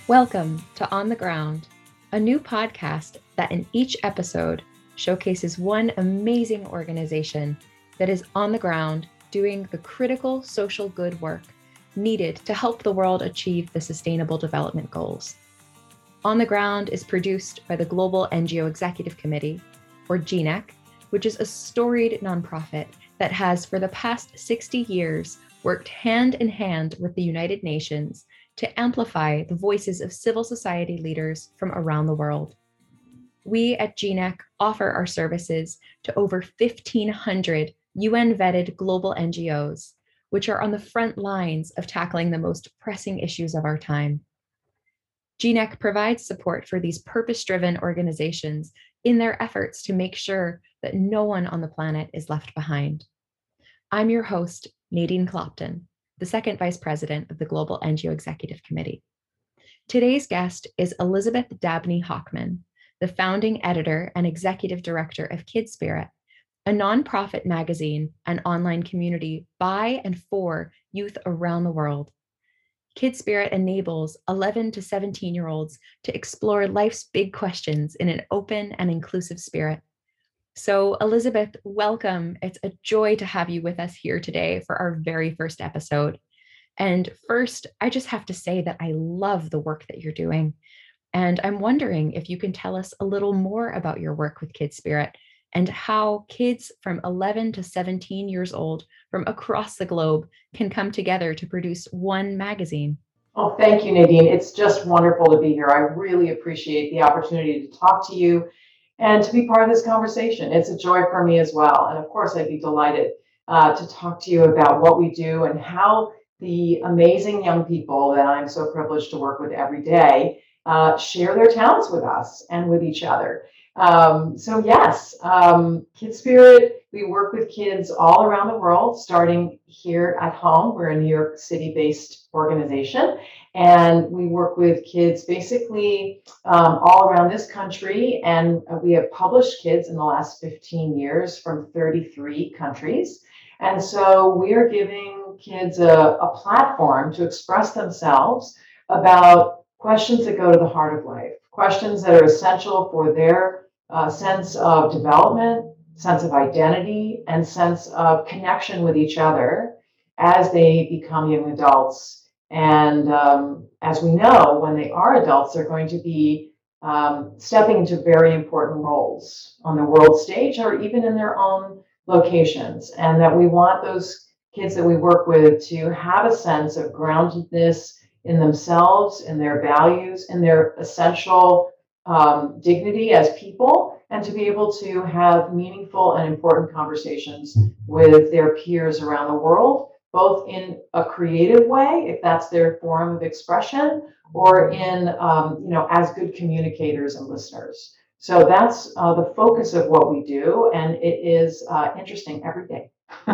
Welcome to On the Ground, a new podcast that in each episode showcases one amazing organization that is on the ground doing the critical social good work needed to help the world achieve the Sustainable Development Goals. On the Ground is produced by the Global NGO Executive Committee, or GNEC, which is a storied nonprofit that has for the past 60 years worked hand in hand with the United Nations to amplify the voices of civil society leaders from around the world. We at GNEC offer our services to over 1,500 UN-vetted global NGOs, which are on the front lines of tackling the most pressing issues of our time. GNEC provides support for these purpose-driven organizations in their efforts to make sure that no one on the planet is left behind. I'm your host, Nadine Clopton, the second vice president of the Global NGO Executive Committee. Today's guest is Elizabeth Dabney Hochman, the founding editor and executive director of KidSpirit, a nonprofit magazine and online community by and for youth around the world. KidSpirit enables 11 to 17-year-olds to explore life's big questions in an open and inclusive spirit. So, Elizabeth, welcome. It's a joy to have you with us here today for our very first episode. And first, I just have to say that I love the work that you're doing. And I'm wondering if you can tell us a little more about your work with KidSpirit and how kids from 11 to 17 years old from across the globe can come together to produce one magazine. Oh, thank you, Nadine. It's just wonderful to be here. I really appreciate the opportunity to talk to you and to be part of this conversation. It's a joy for me as well. And of course, I'd be delighted to talk to you about what we do and how the amazing young people that I'm so privileged to work with every day share their talents with us and with each other. Yes, KidSpirit, we work with kids all around the world, starting here at home. We're a New York City-based organization, and we work with kids basically all around this country. And we have published kids in the last 15 years from 33 countries. And so we are giving kids a platform to express themselves about questions that go to the heart of life, questions that are essential for their sense of development, sense of identity, and sense of connection with each other as they become young adults. And as we know, when they are adults, they're going to be stepping into very important roles on the world stage or even in their own locations. And that we want those kids that we work with to have a sense of groundedness in themselves, in their values, in their essential dignity as people, and to be able to have meaningful and important conversations with their peers around the world, both in a creative way, if that's their form of expression, or in, as good communicators and listeners. So that's the focus of what we do, and it is interesting every day.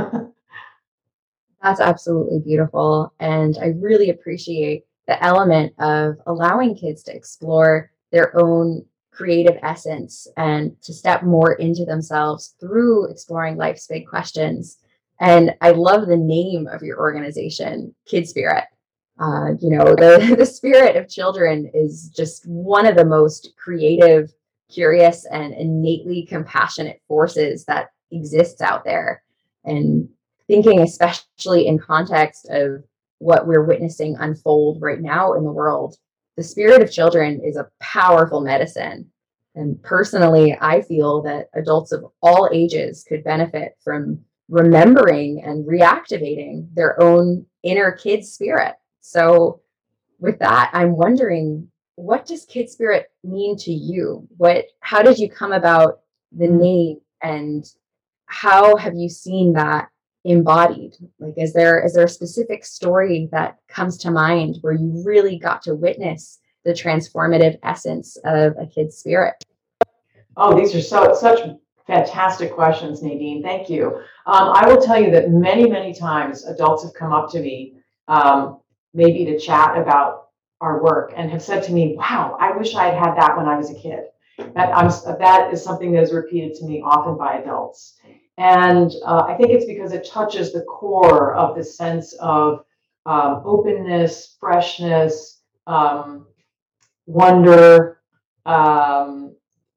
That's absolutely beautiful. And I really appreciate the element of allowing kids to explore their own creative essence and to step more into themselves through exploring life's big questions. And I love the name of your organization, KidSpirit. The spirit of children is just one of the most creative, curious, and innately compassionate forces that exists out there. And thinking especially in context of what we're witnessing unfold right now in the world, the spirit of children is a powerful medicine. And personally, I feel that adults of all ages could benefit from remembering and reactivating their own inner kid spirit. So with that, I'm wondering, what does KidSpirit mean to you? How did you come about the name, and how have you seen that embodied? Like, is there a specific story that comes to mind where you really got to witness the transformative essence of a kid's spirit? Oh, these are such fantastic questions, Nadine. Thank you. I will tell you that many, many times adults have come up to me, maybe to chat about our work, and have said to me, "Wow, I wish I had had that when I was a kid." That is something that is repeated to me often by adults. And I think it's because it touches the core of the sense of openness, freshness, wonder, um,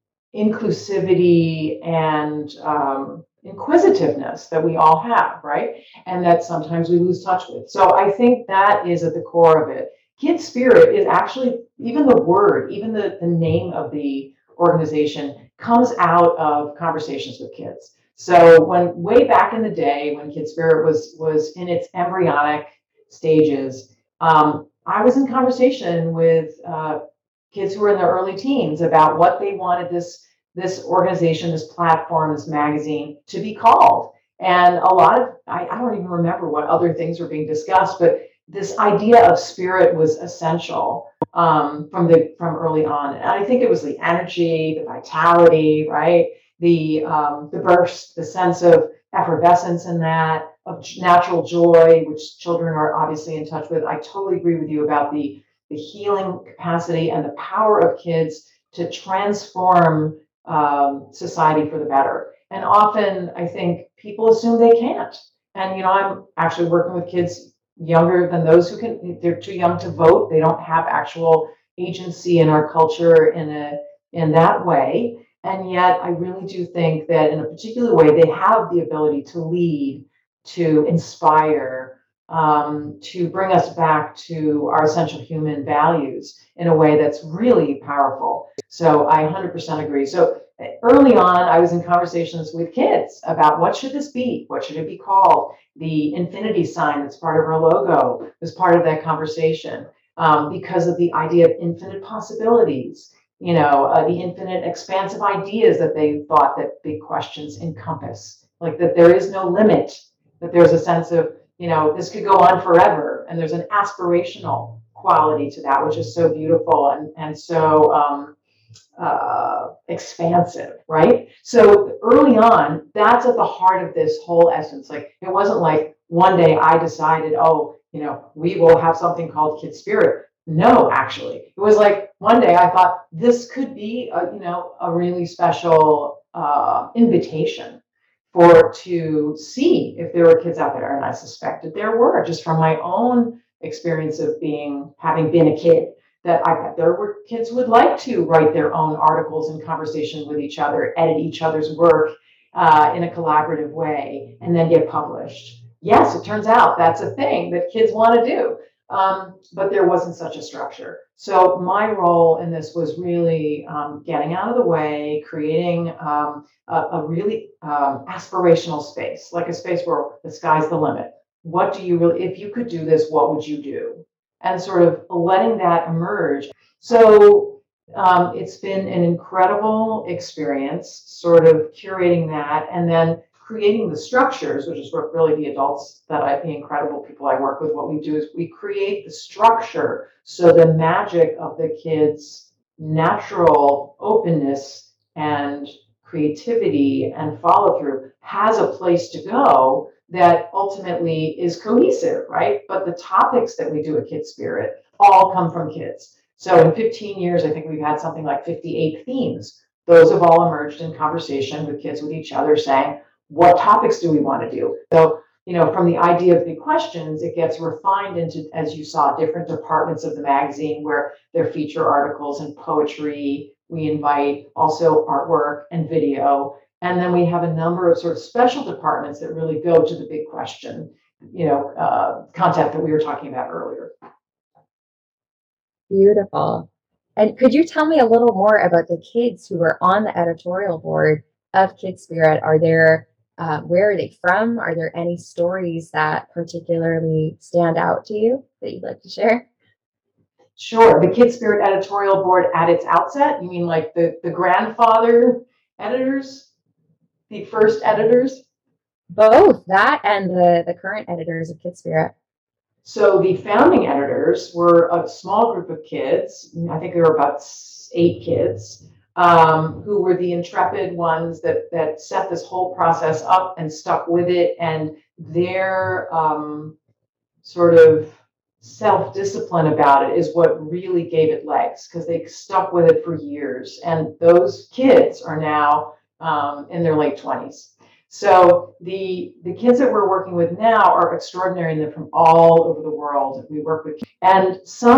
inclusivity, and inquisitiveness that we all have, right? And that sometimes we lose touch with. So I think that is at the core of it. Kid Spirit is actually, even the word, even the name of the organization comes out of conversations with kids. So when way back in the day, when Kid Spirit was in its embryonic stages, I was in conversation with kids who were in their early teens about what they wanted this organization, this platform, this magazine to be called. And a lot of, I don't even remember what other things were being discussed, but this idea of spirit was essential from early on. And I think it was the energy, the vitality, right? The burst, the sense of effervescence in that, of natural joy, which children are obviously in touch with. I totally agree with you about the healing capacity and the power of kids to transform society for the better. And often I think people assume they can't. And, I'm actually working with kids younger than those who can, they're too young to vote. They don't have actual agency in our culture in that way. And yet I really do think that in a particular way, they have the ability to lead, to inspire, to bring us back to our essential human values in a way that's really powerful. So I 100% agree. So early on, I was in conversations with kids about what should this be? What should it be called? The infinity sign that's part of our logo was part of that conversation because of the idea of infinite possibilities, the infinite expansive ideas that they thought that big questions encompass, like that there is no limit, that there's a sense of, this could go on forever. And there's an aspirational quality to that, which is so beautiful and so expansive, right? So early on, that's at the heart of this whole essence. Like, it wasn't like one day I decided, oh, we will have something called Kid Spirit. No, actually, it was like one day I thought this could be a really special invitation to see if there were kids out there. And I suspected there were, just from my own experience of having been a kid, that I bet there were kids who would like to write their own articles in conversation with each other, edit each other's work in a collaborative way, and then get published. Yes, it turns out that's a thing that kids want to do. But there wasn't such a structure. So my role in this was really getting out of the way, creating a really aspirational space, like a space where the sky's the limit. What do you really, if you could do this, what would you do? And sort of letting that emerge. So it's been an incredible experience, sort of curating that, and then creating the structures, which is what really the adults the incredible people I work with, what we do is we create the structure so the magic of the kids' natural openness and creativity and follow through has a place to go that ultimately is cohesive, right? But the topics that we do at Kid Spirit all come from kids. So in 15 years, I think we've had something like 58 themes. Those have all emerged in conversation with kids, with each other, saying, what topics do we want to do? So, from the idea of big questions, it gets refined into, as you saw, different departments of the magazine where there are feature articles and poetry. We invite also artwork and video. And then we have a number of sort of special departments that really go to the big question, content that we were talking about earlier. Beautiful. And could you tell me a little more about the kids who were on the editorial board of Kid Spirit? Where are they from? Are there any stories that particularly stand out to you that you'd like to share? Sure. The Kid Spirit editorial board at its outset? You mean like the grandfather editors, the first editors? Both that and the current editors of Kid Spirit. So the founding editors were a small group of kids. I think there were about 8 kids who were the intrepid ones that set this whole process up and stuck with it. And their sort of self-discipline about it is what really gave it legs, because they stuck with it for years. And those kids are now in their late 20s. So the kids that we're working with now are extraordinary, and they're from all over the world. We work with, and some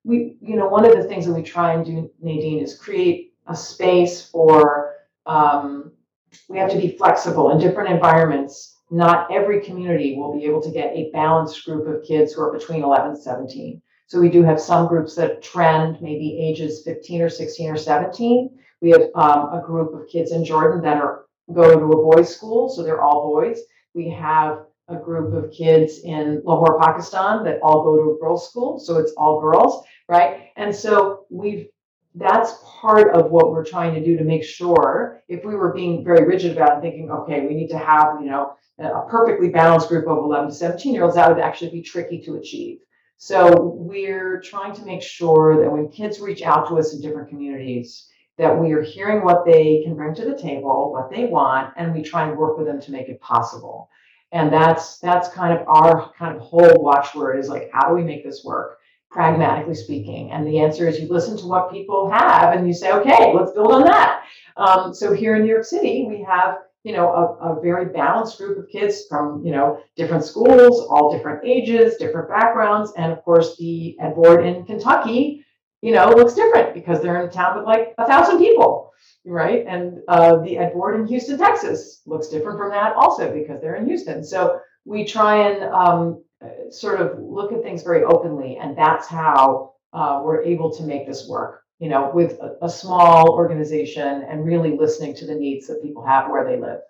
one of the things that we try and do, Nadine, is create a space for, we have to be flexible in different environments. Not every community will be able to get a balanced group of kids who are between 11 and 17. So we do have some groups that trend maybe ages 15 or 16 or 17. We have a group of kids in Jordan that go to a boys' school, so they're all boys. We have a group of kids in Lahore, Pakistan that all go to a girls' school, so it's all girls, right? And so that's part of what we're trying to do to make sure, if we were being very rigid about it, thinking, okay, we need to have, a perfectly balanced group of 11 to 17-year-olds, that would actually be tricky to achieve. So we're trying to make sure that when kids reach out to us in different communities, that we are hearing what they can bring to the table, what they want, and we try and work with them to make it possible. And that's kind of our kind of whole watchword, is like, how do we make this work, pragmatically speaking? And the answer is, you listen to what people have and you say, okay, let's build on that. So here in New York City, we have a very balanced group of kids from different schools, all different ages, different backgrounds, and of course the Ed Board in Kentucky looks different because they're in a town with like 1,000 people. Right. And the Ed Board in Houston, Texas looks different from that also because they're in Houston. So we try and sort of look at things very openly. And that's how we're able to make this work, with a small organization and really listening to the needs that people have where they live.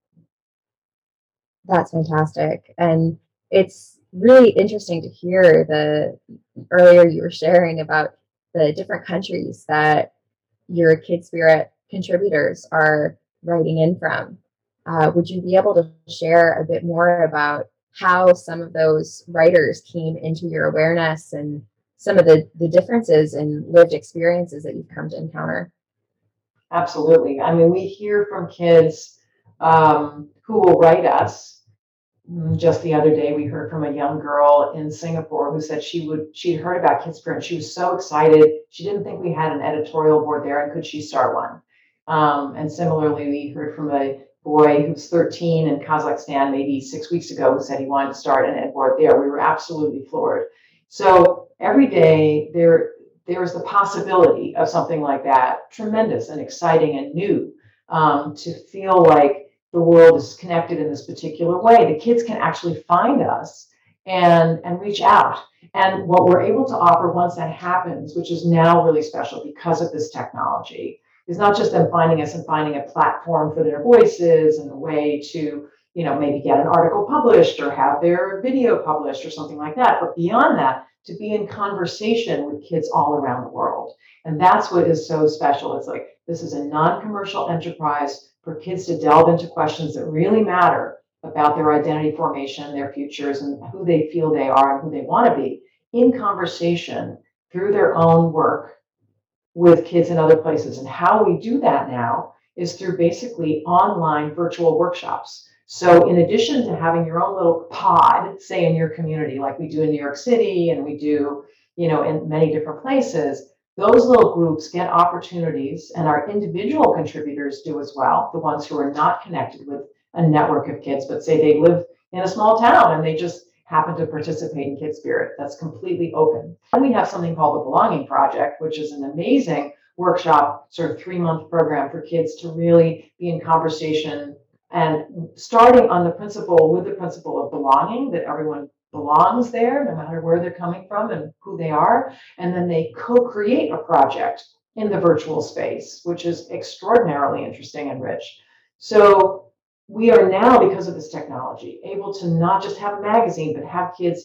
That's fantastic. And it's really interesting to hear earlier you were sharing about the different countries that your Kid Spirit contributors are writing in from. Would you be able to share a bit more about how some of those writers came into your awareness and some of the differences in lived experiences that you've come to encounter? Absolutely. I mean, we hear from kids who will write us. Just the other day, we heard from a young girl in Singapore who said she'd heard about Kid Spirit. She was so excited. She didn't think we had an editorial board there, and could she start one? And similarly, we heard from a boy who's 13 in Kazakhstan maybe 6 weeks ago who said he wanted to start an ed board there. We were absolutely floored. So every day there is the possibility of something like that, tremendous and exciting and new, to feel like the world is connected in this particular way. The kids can actually find us and reach out. And what we're able to offer once that happens, which is now really special because of this technology, is not just them finding us and finding a platform for their voices and a way to, maybe get an article published or have their video published or something like that. But beyond that, to be in conversation with kids all around the world. And that's what is so special. It's like, this is a non-commercial enterprise for kids to delve into questions that really matter about their identity formation, their futures, and who they feel they are and who they want to be, in conversation through their own work with kids in other places. And how we do that now is through basically online virtual workshops. So in addition to having your own little pod, say in your community, like we do in New York City and we do, in many different places, those little groups get opportunities, and our individual contributors do as well, the ones who are not connected with a network of kids, but say they live in a small town and they just happen to participate in Kid Spirit. That's completely open. And we have something called the Belonging Project, which is an amazing workshop, sort of 3-month program for kids to really be in conversation and starting on the principle of belonging, that everyone belongs there, no matter where they're coming from and who they are. And then they co-create a project in the virtual space, which is extraordinarily interesting and rich. So we are now, because of this technology, able to not just have a magazine, but have kids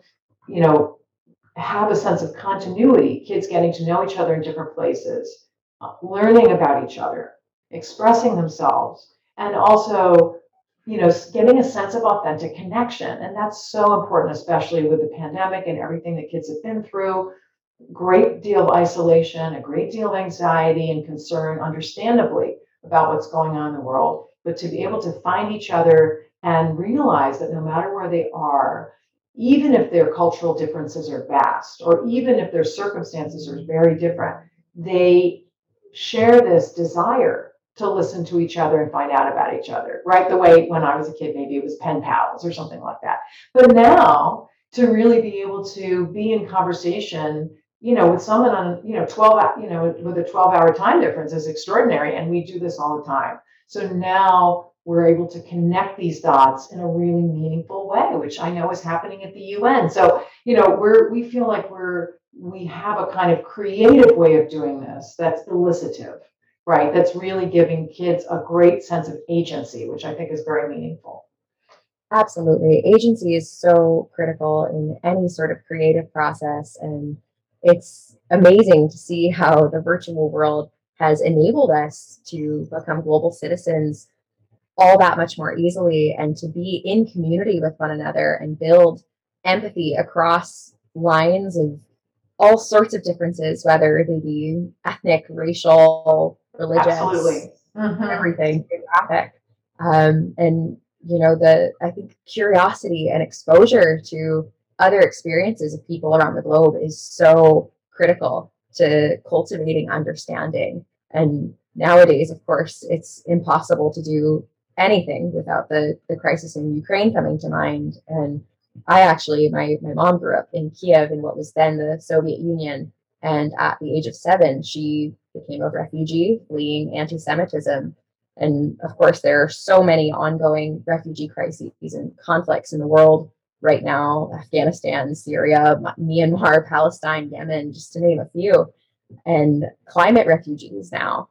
have a sense of continuity, kids getting to know each other in different places, learning about each other, expressing themselves, and also, getting a sense of authentic connection. And that's so important, especially with the pandemic and everything that kids have been through. Great deal of isolation, a great deal of anxiety and concern, understandably, about what's going on in the world. But to be able to find each other and realize that no matter where they are, even if their cultural differences are vast, or even if their circumstances are very different, they share this desire to listen to each other and find out about each other, right? The way when I was a kid, maybe it was pen pals or something like that. But now, to really be able to be in conversation with someone on, 12, with a 12-hour time difference is extraordinary. And we do this all the time. So now we're able to connect these dots in a really meaningful way, which I know is happening at the UN. So, we feel like we have a kind of creative way of doing this that's elicitive, right? That's really giving kids a great sense of agency, which I think is very meaningful. Absolutely. Agency is so critical in any sort of creative process. And it's amazing to see how the virtual world has enabled us to become global citizens all that much more easily and to be in community with one another and build empathy across lines of all sorts of differences, whether they be ethnic, racial, religious, Absolutely. Mm-hmm. everything, geographic. And I think curiosity and exposure to other experiences of people around the globe is so critical to cultivating understanding. And nowadays, of course, it's impossible to do anything without the crisis in Ukraine coming to mind. And my mom grew up in Kiev in what was then the Soviet Union. And at the age of 7, she became a refugee fleeing anti-Semitism. And of course, there are so many ongoing refugee crises and conflicts in the world right now: Afghanistan, Syria, Myanmar, Palestine, Yemen, just to name a few, and climate refugees now.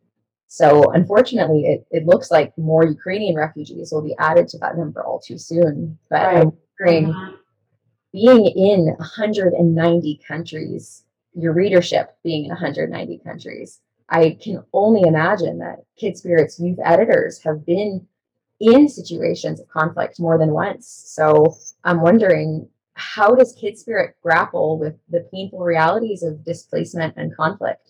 So unfortunately, it looks like more Ukrainian refugees will be added to that number all too soon. But right. I'm wondering, being in 190 countries, your readership being in 190 countries, I can only imagine that Kidspirit's youth editors have been in situations of conflict more than once. So I'm wondering, how does Kidspirit grapple with the painful realities of displacement and conflict?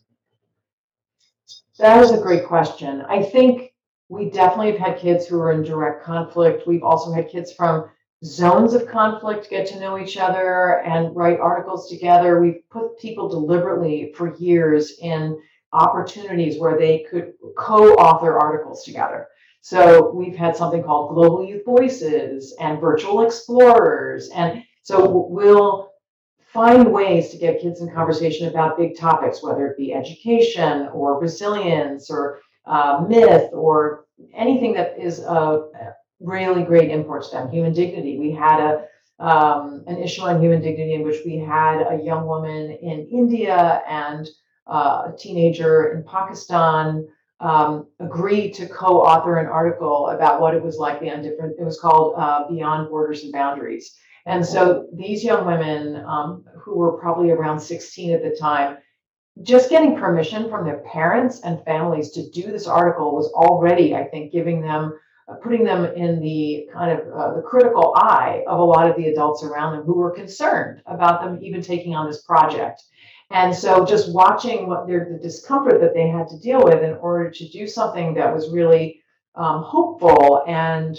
That is a great question. I think we definitely have had kids who are in direct conflict. We've also had kids from zones of conflict get to know each other and write articles together. We've put people deliberately for years in opportunities where they could co-author articles together. So we've had something called Global Youth Voices and Virtual Explorers. And so we'll find ways to get kids in conversation about big topics, whether it be education or resilience or myth or anything that is a really great import to them. Human dignity. We had an issue on human dignity in which we had a young woman in India and a teenager in Pakistan agree to co-author an article about what it was like it was called Beyond Borders and Boundaries. And so these young women, who were probably around 16 at the time, just getting permission from their parents and families to do this article was already, I think, putting them in the kind of the critical eye of a lot of the adults around them who were concerned about them even taking on this project. And so just watching the discomfort that they had to deal with in order to do something that was really hopeful and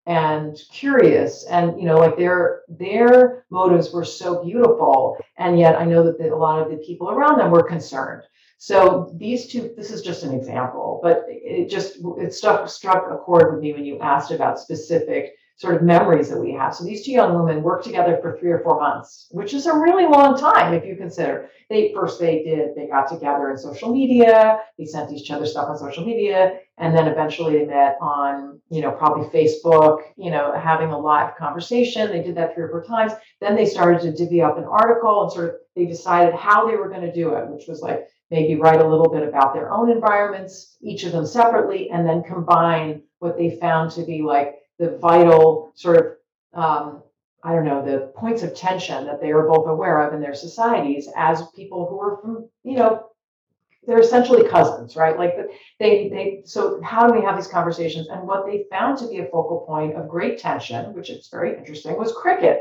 curious, and like their motives were so beautiful, and yet I know that a lot of the people around them were concerned. So these two, this is just an example, but it struck a chord with me when you asked about specific sort of memories that we have. So these two young women worked together for 3 or 4 months, which is a really long time if you consider. They got together in social media, they sent each other stuff on social media, and then eventually they met on, probably Facebook, having a live conversation. They did that 3 or 4 times. Then they started to divvy up an article and sort of they decided how they were going to do it, which was like maybe write a little bit about their own environments, each of them separately, and then combine what they found to be like the vital sort of, the points of tension that they were both aware of in their societies as people who were from, they're essentially cousins, right? Like so how do we have these conversations? And what they found to be a focal point of great tension, which is very interesting, was cricket.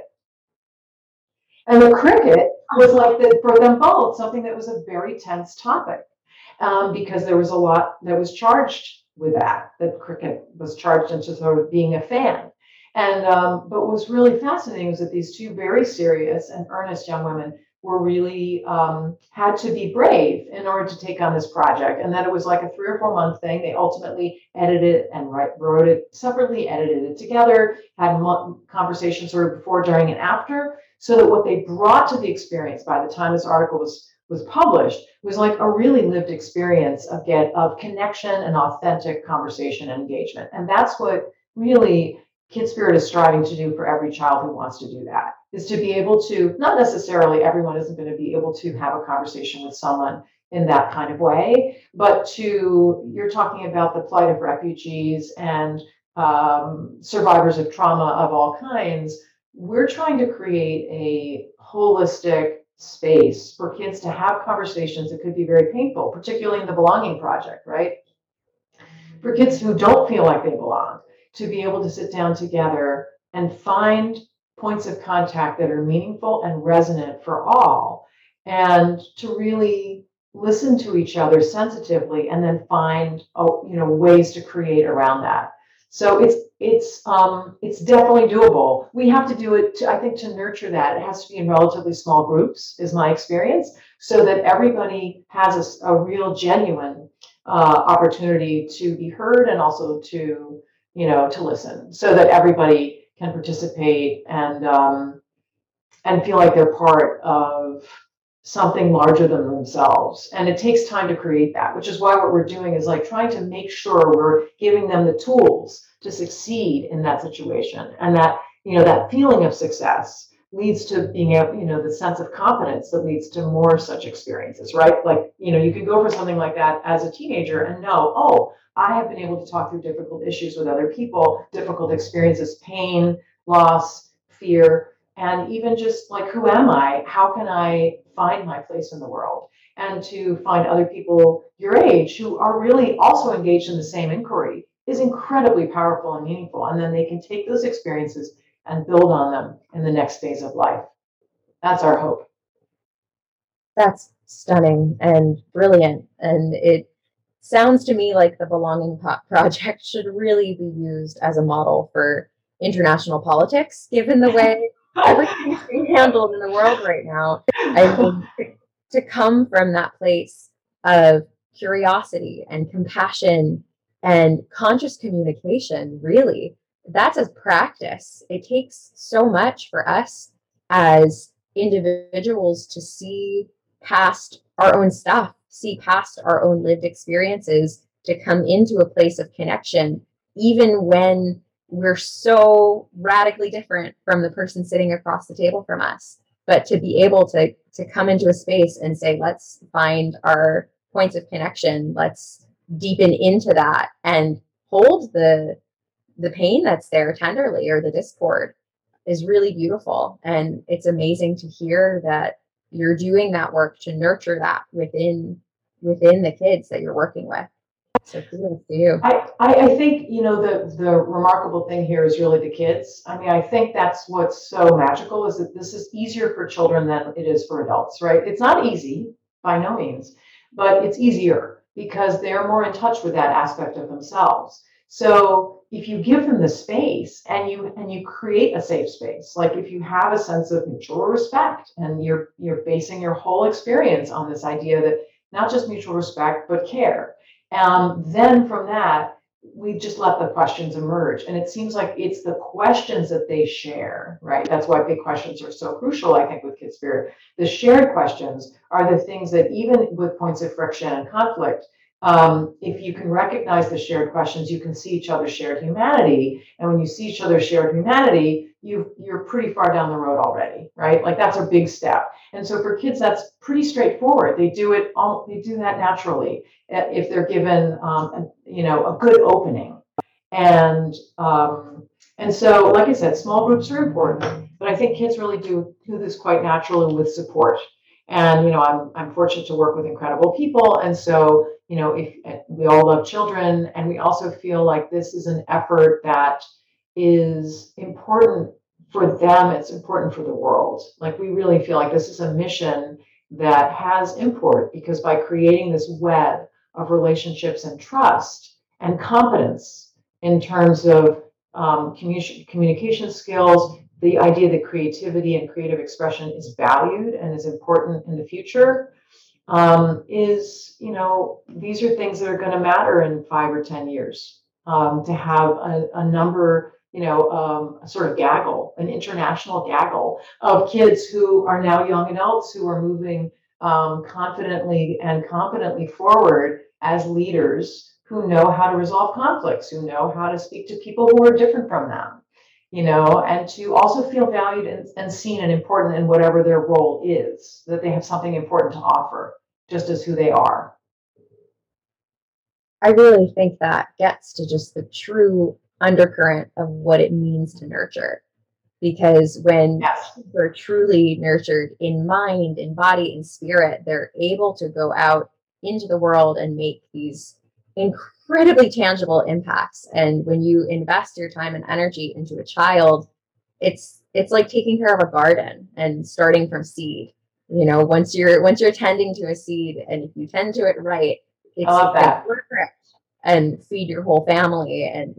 And the cricket was for them both, something that was a very tense topic, because there was a lot that was charged with that cricket was charged into sort of being a fan. And but what was really fascinating was that these two very serious and earnest young women were really had to be brave in order to take on this project, and that it was like a 3 or 4 month thing. They ultimately edited and wrote it separately, edited it together, had conversations sort of before, during, and after, so that what they brought to the experience by the time this article was was published was like a really lived experience of connection and authentic conversation and engagement. And that's what really Kid Spirit is striving to do for every child who wants to do that, is to be able to, not necessarily everyone isn't going to be able to have a conversation with someone in that kind of way, but you're talking about the plight of refugees and survivors of trauma of all kinds. We're trying to create a holistic space for kids to have conversations that could be very painful, particularly in the Belonging Project, right? For kids who don't feel like they belong, to be able to sit down together and find points of contact that are meaningful and resonant for all, and to really listen to each other sensitively and then find ways to create around that. So it's definitely doable. We have to do it I think to nurture that. It has to be in relatively small groups, is my experience, so that everybody has a real genuine opportunity to be heard, and also to listen, so that everybody can participate and feel like they're part of something larger than themselves. And it takes time to create that, which is why what we're doing is like trying to make sure we're giving them the tools to succeed in that situation, and that that feeling of success leads to being able, the sense of confidence that leads to more such experiences, right? Like, you could go for something like that as a teenager and know, oh, I have been able to talk through difficult issues with other people, difficult experiences, pain, loss, fear, and even just like, who am I? How can I find my place in the world? And to find other people your age who are really also engaged in the same inquiry is incredibly powerful and meaningful. And then they can take those experiences and build on them in the next phase of life. That's our hope. That's stunning and brilliant. And it sounds to me like the Belonging Project should really be used as a model for international politics, given the way everything is being handled in the world right now. I mean, to come from that place of curiosity and compassion and conscious communication, really, that's a practice. It takes so much for us as individuals to see past our own stuff, see past our own lived experiences, to come into a place of connection, even when we're so radically different from the person sitting across the table from us. But to be able to come into a space and say, let's find our points of connection, let's deepen into that and hold the pain that's there tenderly, or the discord, is really beautiful. And it's amazing to hear that you're doing that work to nurture that within the kids that you're working with. So kudos to you. I think, the remarkable thing here is really the kids. I mean, I think that's what's so magical, is that this is easier for children than it is for adults, right? It's not easy by no means, but it's easier because they're more in touch with that aspect of themselves. So if you give them the space and you create a safe space, like if you have a sense of mutual respect, and you're basing your whole experience on this idea that not just mutual respect, but care. Then from that, we just let the questions emerge. And it seems like it's the questions that they share, right? That's why big questions are so crucial, I think, with Kid Spirit. The shared questions are the things that, even with points of friction and conflict, if you can recognize the shared questions, you can see each other's shared humanity. And when you see each other's shared humanity, you're pretty far down the road already, right? Like, that's a big step. And so for kids, that's pretty straightforward. They do that naturally if they're given, a good opening. And so, like I said, small groups are important, but I think kids really do this quite naturally with support. And I'm fortunate to work with incredible people, and so if we all love children, and we also feel like this is an effort that is important for them, it's important for the world. Like, we really feel like this is a mission that has import, because by creating this web of relationships and trust and competence in terms of communication skills, the idea that creativity and creative expression is valued and is important in the future, these are things that are going to matter in 5 or 10 years. To have a number, a sort of gaggle, an international gaggle of kids who are now young adults, who are moving confidently and competently forward as leaders who know how to resolve conflicts, who know how to speak to people who are different from them, and to also feel valued and seen and important in whatever their role is, that they have something important to offer, just as who they are. I really think that gets to just the true undercurrent of what it means to nurture. Because when Yes. they're truly nurtured in mind, in body, in spirit, they're able to go out into the world and make these incredibly tangible impacts. And when you invest your time and energy into a child, it's like taking care of a garden and starting from seed. Once you're tending to a seed, and if you tend to it right, I it's love like that. and feed your whole family. And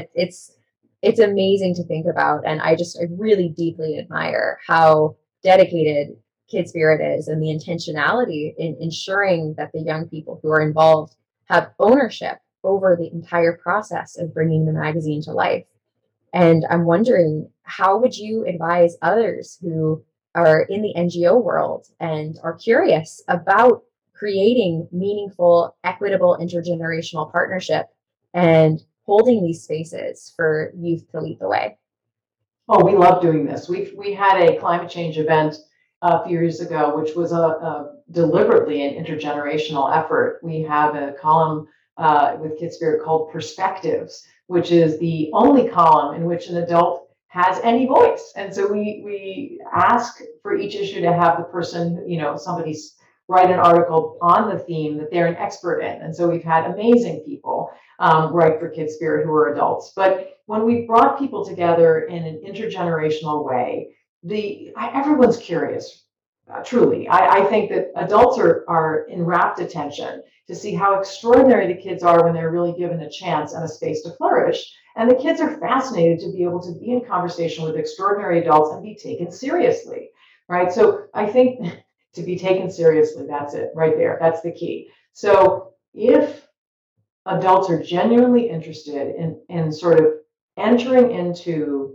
it's amazing to think about. And I really deeply admire how dedicated Kid Spirit is, and the intentionality in ensuring that the young people who are involved have ownership over the entire process of bringing the magazine to life. And I'm wondering, how would you advise others who are in the NGO world and are curious about creating meaningful, equitable, intergenerational partnership and holding these spaces for youth to lead the way? Oh, we love doing this. We had a climate change event a few years ago, which was a deliberately an intergenerational effort. We have a column with Kid Spirit called Perspectives, which is the only column in which an adult has any voice. And so we ask for each issue to have the person, somebody write an article on the theme that they're an expert in. And so we've had amazing people write for Kid Spirit who are adults. But when we brought people together in an intergenerational way, everyone's curious. Truly, I think that adults are in rapt attention to see how extraordinary the kids are when they're really given a chance and a space to flourish. And the kids are fascinated to be able to be in conversation with extraordinary adults and be taken seriously, right? So I think to be taken seriously, that's it right there. That's the key. So if adults are genuinely interested in sort of entering into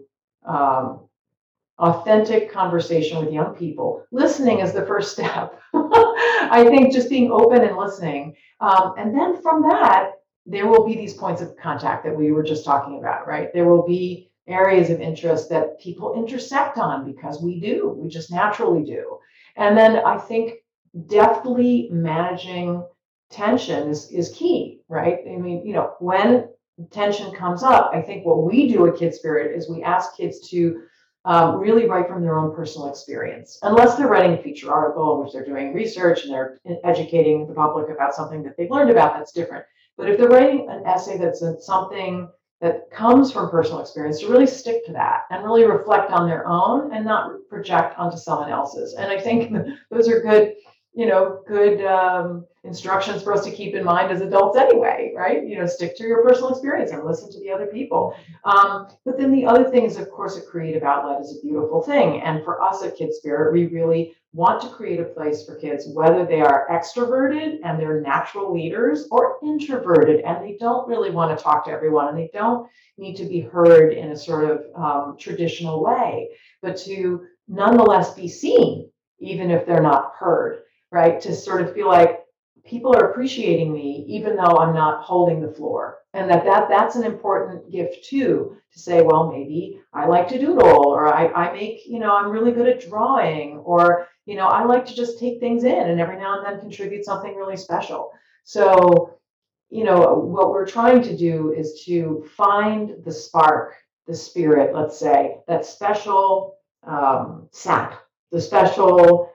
authentic conversation with young people, listening is the first step. I think just being open and listening. And then from that, there will be these points of contact that we were just talking about, right? There will be areas of interest that people intersect on because we just naturally do. And then I think deftly managing tension is key, right? I mean, when tension comes up, I think what we do at Kid Spirit is we ask kids to really write from their own personal experience, unless they're writing a feature article in which they're doing research and they're educating the public about something that they've learned about. That's different. But if they're writing an essay that's something that comes from personal experience, to really stick to that and really reflect on their own and not project onto someone else's. And I think those are good, good instructions for us to keep in mind as adults anyway, right? Stick to your personal experience and listen to the other people. But then the other thing is, of course, a creative outlet is a beautiful thing. And for us at Kid Spirit, we really want to create a place for kids, whether they are extroverted and they're natural leaders, or introverted and they don't really want to talk to everyone and they don't need to be heard in a sort of traditional way, but to nonetheless be seen, even if they're not heard, right? To sort of feel like people are appreciating me even though I'm not holding the floor. And that's an important gift too, to say, well, maybe I like to doodle, or I make, I'm really good at drawing, or, I like to just take things in and every now and then contribute something really special. So, what we're trying to do is to find the spark, the spirit, let's say, that special sap, the special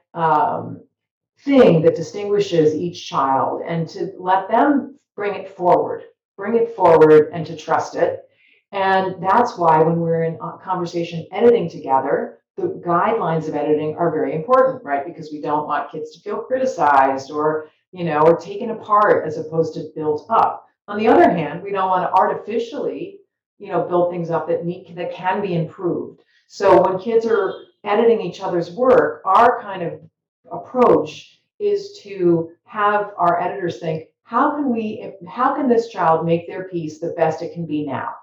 thing that distinguishes each child, and to let them bring it forward and to trust it. And that's why when we're in conversation editing together, the guidelines of editing are very important, right? Because we don't want kids to feel criticized or, or taken apart as opposed to built up. On the other hand, we don't want to artificially, build things up that can be improved. So when kids are editing each other's work, our kind of approach is to have our editors think, how can this child make their piece the best it can be now?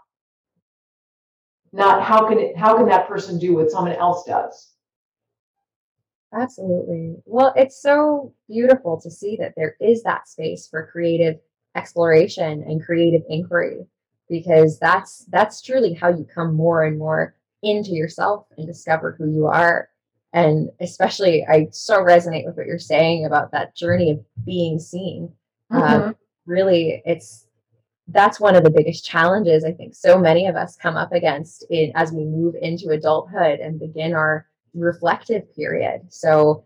Not how can that person do what someone else does? Absolutely. Well, it's so beautiful to see that there is that space for creative exploration and creative inquiry, because that's truly how you come more and more into yourself and discover who you are. And especially, I so resonate with what you're saying about that journey of being seen. Uh, Hmm. Really, it's that's one of the biggest challenges I think so many of us come up against as we move into adulthood and begin our reflective period. So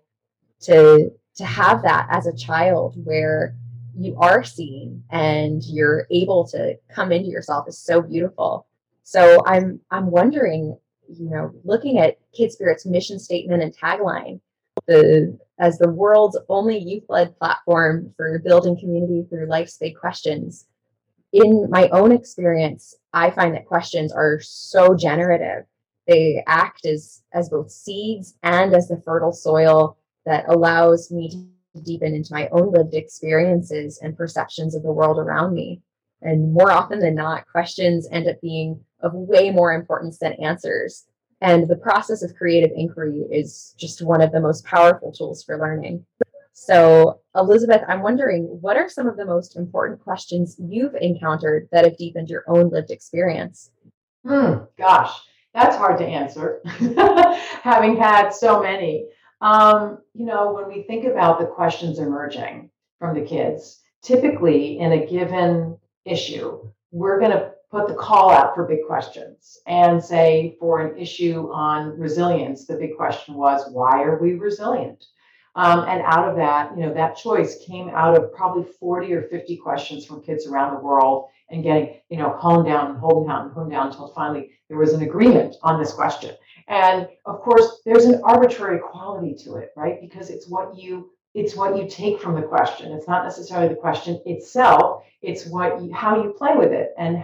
to have that as a child where you are seen and you're able to come into yourself is so beautiful. So I'm wondering, looking at Kid Spirit's mission statement and tagline, the as the world's only youth-led platform for building community through life's big questions. In my own experience, I find that questions are so generative. They act as both seeds and as the fertile soil that allows me to deepen into my own lived experiences and perceptions of the world around me. And more often than not, questions end up being of way more importance than answers. And the process of creative inquiry is just one of the most powerful tools for learning. So, Elizabeth, I'm wondering, what are some of the most important questions you've encountered that have deepened your own lived experience? Gosh, that's hard to answer, having had so many. When we think about the questions emerging from the kids, typically in a given issue, we're going to put the call out for big questions and say for an issue on resilience, the big question was, why are we resilient? And out of that, that choice came out of probably 40 or 50 questions from kids around the world and getting, honed down and honed down until finally there was an agreement on this question. And of course, there's an arbitrary quality to it, right? Because it's what you take from the question. It's not necessarily the question itself. It's how you play with it and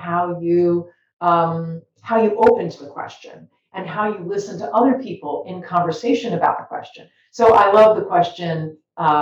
how you open to the question and how you listen to other people in conversation about the question. So I love the question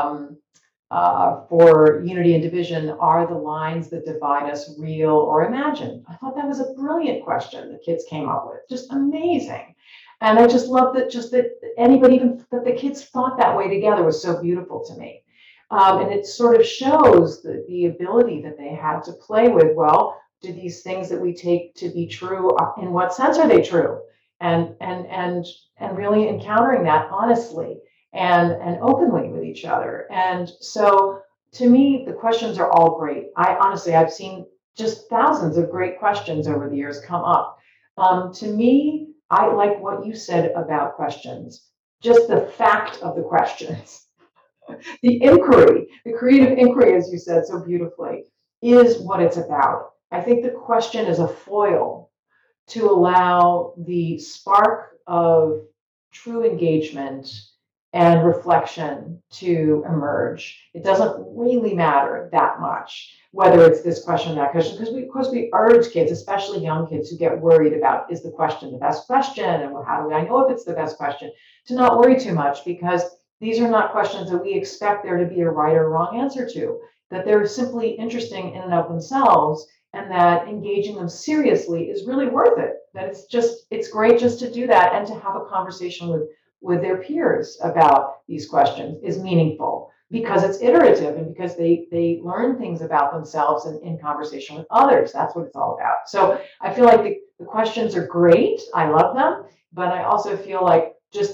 for unity and division, are the lines that divide us real or imagined? I thought that was a brilliant question the kids came up with, just amazing. And I just love that anybody, even that the kids thought that way together was so beautiful to me. And it sort of shows the ability that they had to play with, well, do these things that we take to be true, in what sense are they true? And really encountering that honestly and openly with each other. And so to me, the questions are all great. I've seen just thousands of great questions over the years come up. To me, I like what you said about questions, just the fact of the questions. The inquiry, the creative inquiry, as you said so beautifully, is what it's about. I think the question is a foil to allow the spark of true engagement and reflection to emerge. It doesn't really matter that much whether it's this question or that question, because of course we urge kids, especially young kids who get worried about, is the question the best question, and how do I know if it's the best question, to not worry too much, because these are not questions that we expect there to be a right or wrong answer to, that they're simply interesting in and of themselves, and that engaging them seriously is really worth it. That it's great just to do that and to have a conversation with their peers about these questions is meaningful because it's iterative and because they learn things about themselves in conversation with others. That's what it's all about. So I feel like the questions are great. I love them, but I also feel like just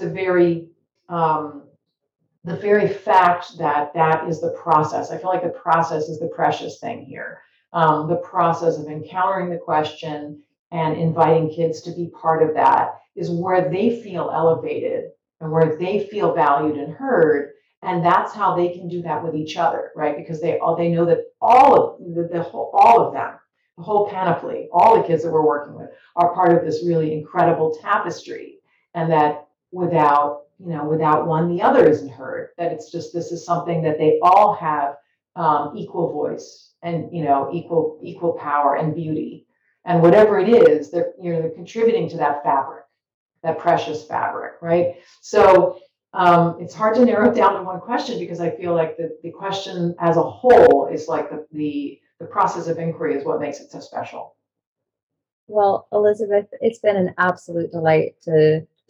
the very fact that that is the process. I feel like the process is the precious thing here. The process of encountering the question and inviting kids to be part of that is where they feel elevated and where they feel valued and heard. And that's how they can do that with each other, right? Because they know that all of them, the whole panoply, all the kids that we're working with are part of this really incredible tapestry, and that without one, the other isn't heard. That it's just, this is something that they all have equal voice and equal power and beauty, and whatever it is, they're contributing to that fabric, that precious fabric, right? So it's hard to narrow it down to one question, because I feel like the question as a whole is like the process of inquiry is what makes it so special. Well, Elizabeth, it's been an absolute delight to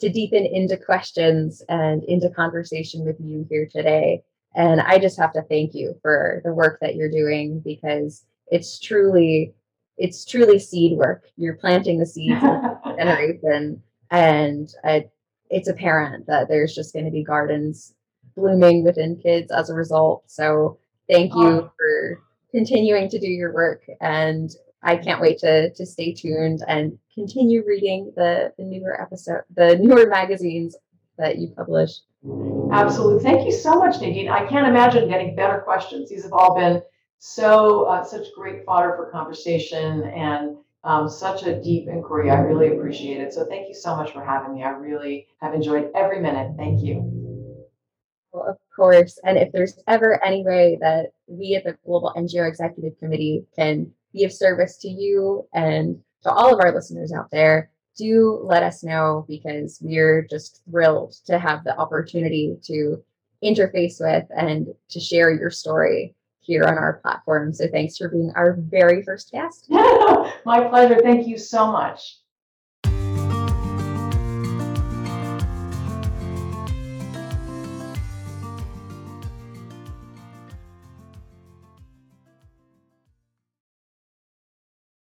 deepen into questions and into conversation with you here today. And I just have to thank you for the work that you're doing, because it's truly seed work. You're planting the seeds in the generation, and it's apparent that there's just going to be gardens blooming within kids as a result. So thank you for continuing to do your work, and I can't wait to stay tuned and continue reading the newer magazines that you publish. Absolutely. Thank you so much, Nadine. I can't imagine getting better questions. These have all been such great fodder for conversation, and such a deep inquiry. I really appreciate it. So thank you so much for having me. I really have enjoyed every minute. Thank you. Well, of course. And if there's ever any way that we at the Global NGO Executive Committee can be of service to you and to all of our listeners out there, do let us know, because we're just thrilled to have the opportunity to interface with and to share your story here on our platform. So thanks for being our very first guest. My pleasure. Thank you so much.